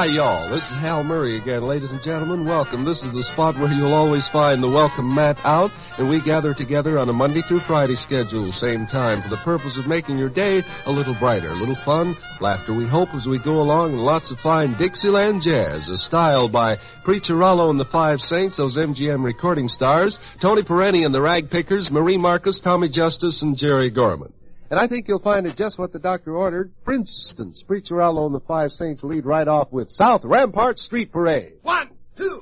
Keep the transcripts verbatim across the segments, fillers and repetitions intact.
Hi, y'all. This is Hal Murray again. Ladies and gentlemen, welcome. This is the spot where you'll always find the welcome mat out, and we gather together on a Monday through Friday schedule, same time, for the purpose of making your day a little brighter, a little fun, laughter we hope as we go along, and lots of fine Dixieland jazz, a style by Preacher Rollo and the Five Saints, those M G M recording stars, Tony Perenni and the Rag Pickers, Marie Marcus, Tommy Justice, and Jerry Gorman. And I think you'll find it just what the doctor ordered. For instance, Preacher Rollo and the Five Saints lead right off with South Rampart Street Parade. One, two.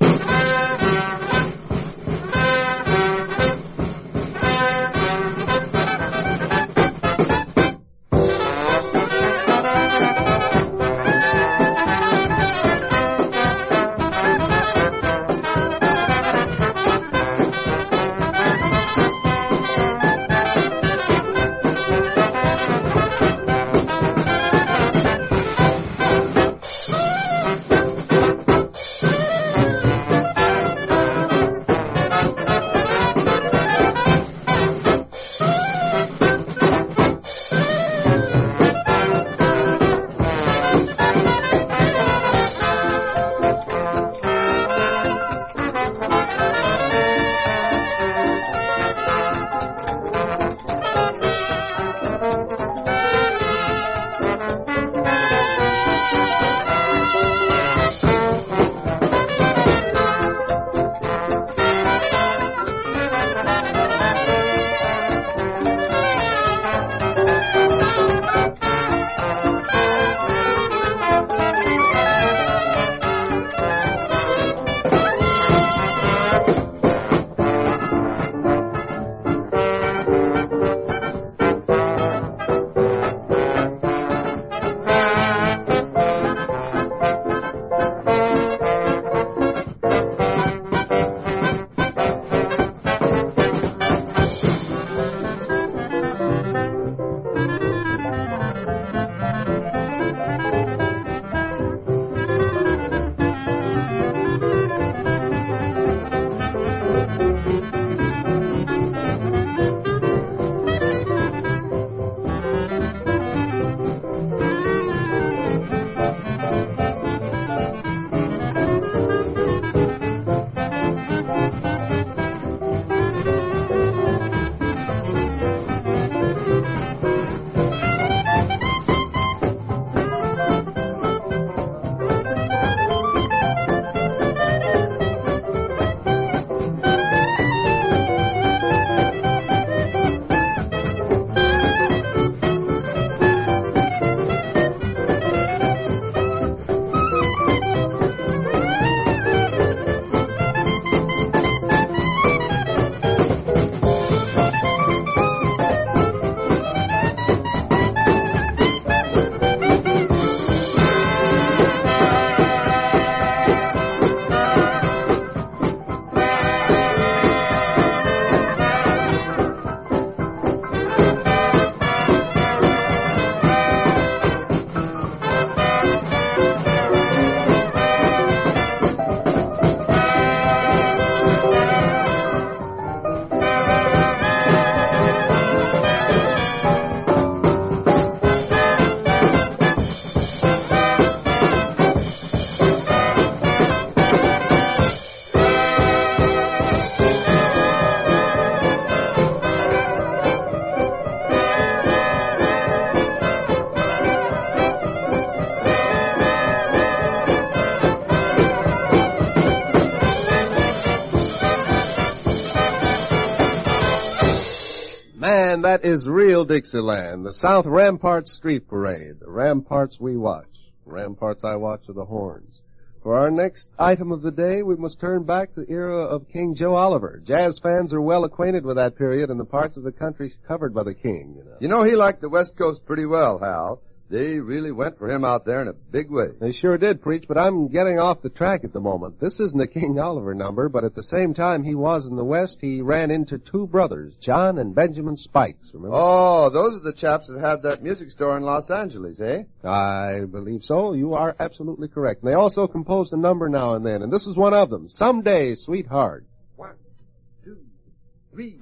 Man, that is real Dixieland, the South Rampart Street Parade, the ramparts we watch. Ramparts I watch are the horns. For our next item of the day, we must turn back to the era of King Joe Oliver. Jazz fans are well acquainted with that period and the parts of the country covered by the king, you know. You know, he liked the West Coast pretty well, Hal. They really went for him out there in a big way. They sure did, Preach, but I'm getting off the track at the moment. This isn't a King Oliver number, but at the same time he was in the West, he ran into two brothers, John and Benjamin Spikes, remember? Oh, those are the chaps that had that music store in Los Angeles, eh? I believe so. You are absolutely correct. And they also composed a number now and then, and this is one of them, Someday, Sweetheart. One, two, three...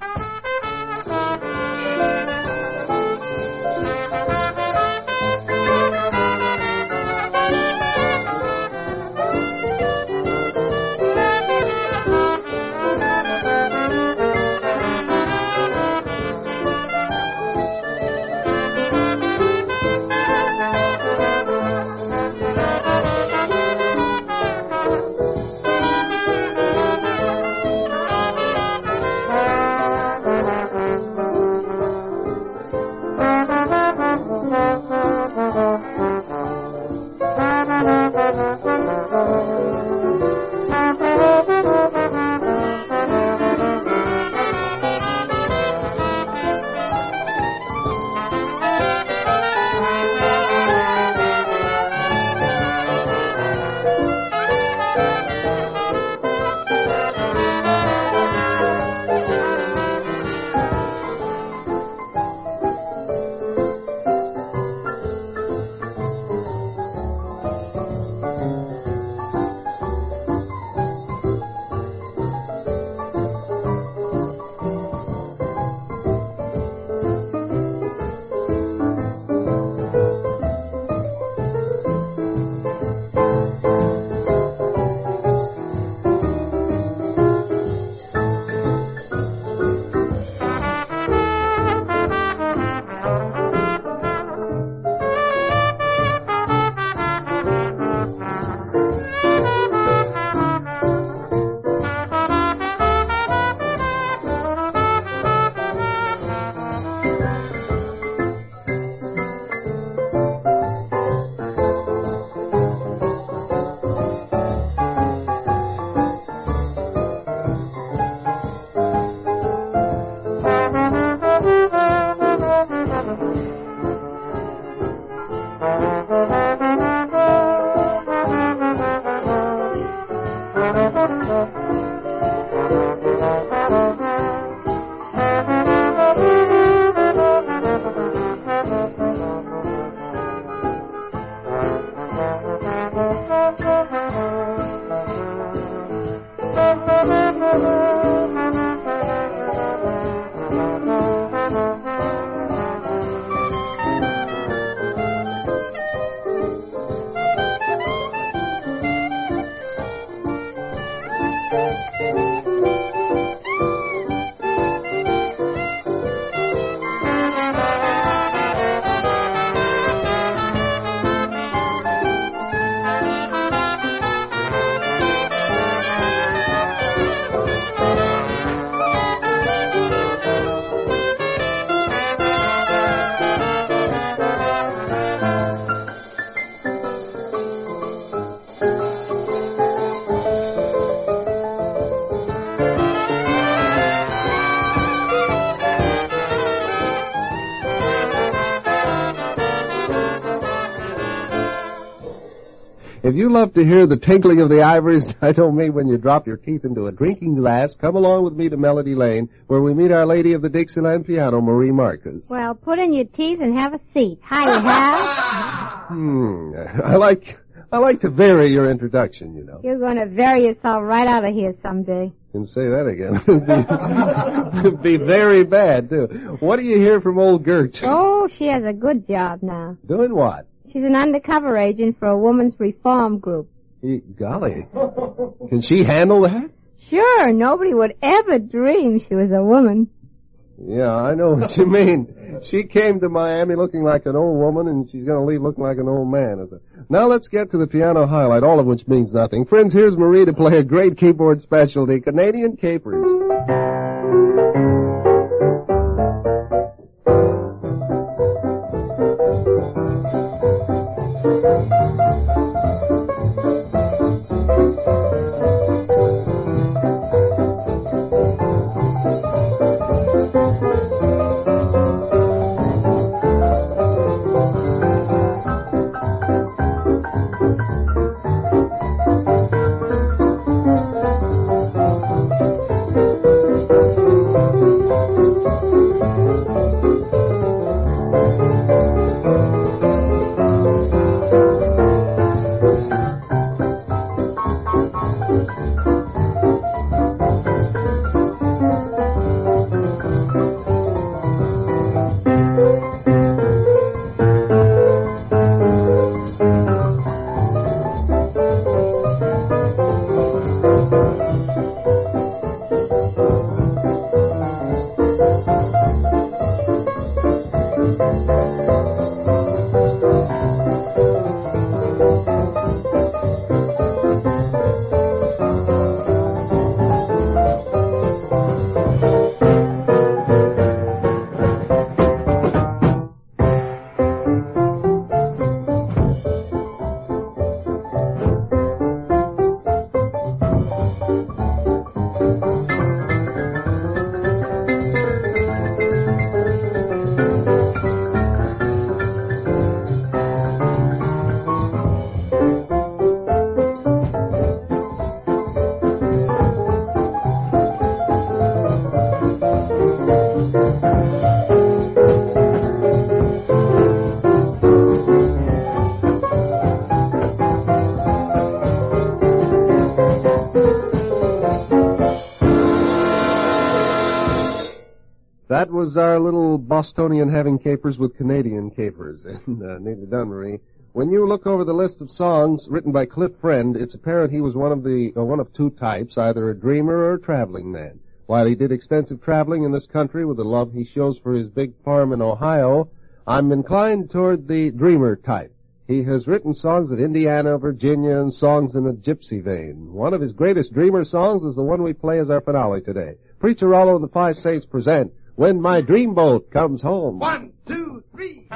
If you love to hear the tinkling of the ivories, I don't mean when you drop your teeth into a drinking glass, come along with me to Melody Lane, where we meet Our Lady of the Dixieland piano, Marie Marcus. Well, put in your teeth and have a seat. Hi, Hal. Hmm. I like, I like to vary your introduction, you know. You're going to vary yourself right out of here someday. You can say that again. It'd be, be very bad, too. What do you hear from old Gert? Oh, she has a good job now. Doing what? She's an undercover agent for a woman's reform group. E- golly. Can she handle that? Sure, nobody would ever dream she was a woman. Yeah, I know what you mean. She came to Miami looking like an old woman, and she's going to leave looking like an old man. Now let's get to the piano highlight, all of which means nothing. Friends, here's Marie to play a great keyboard specialty, Canadian Capers. That was our little Bostonian having capers with Canadian capers. And uh, neatly done, Marie. When you look over the list of songs written by Cliff Friend, it's apparent he was one of the uh, one of two types, either a dreamer or a traveling man. While he did extensive traveling in this country with the love he shows for his big farm in Ohio, I'm inclined toward the dreamer type. He has written songs of Indiana, Virginia, and songs in a gypsy vein. One of his greatest dreamer songs is the one we play as our finale today. Preacher Rollo and the Five Saints present When My Dreamboat Comes Home. One, two, three.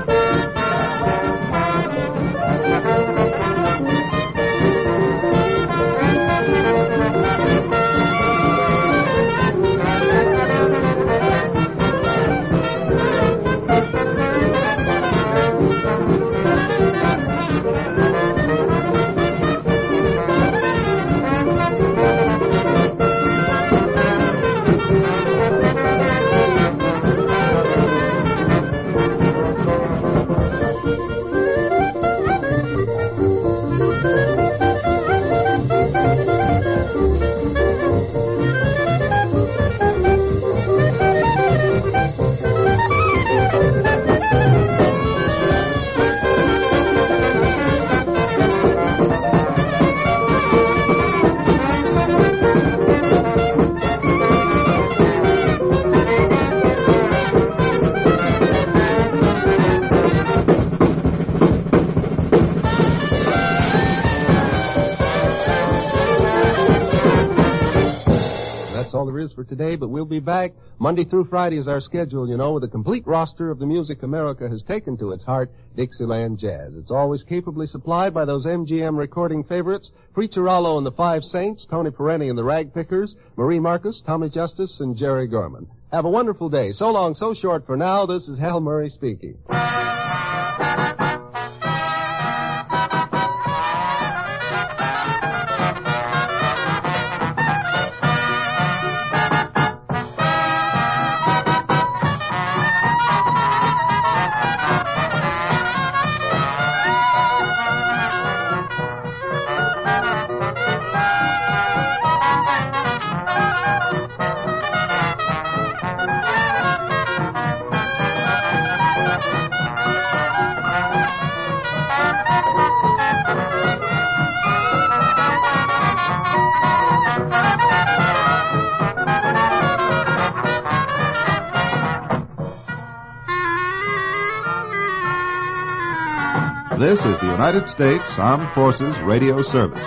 For today, but we'll be back Monday through Friday is our schedule, you know, with a complete roster of the music America has taken to its heart, Dixieland Jazz. It's always capably supplied by those M G M recording favorites, Preacher Rollo and the Five Saints, Tony Perenni and the Ragpickers, Marie Marcus, Tommy Justice, and Jerry Gorman. Have a wonderful day. So long, so short for now. This is Hal Murray speaking. This is the United States Armed Forces Radio Service.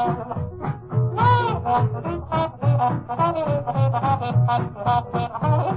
Thank you.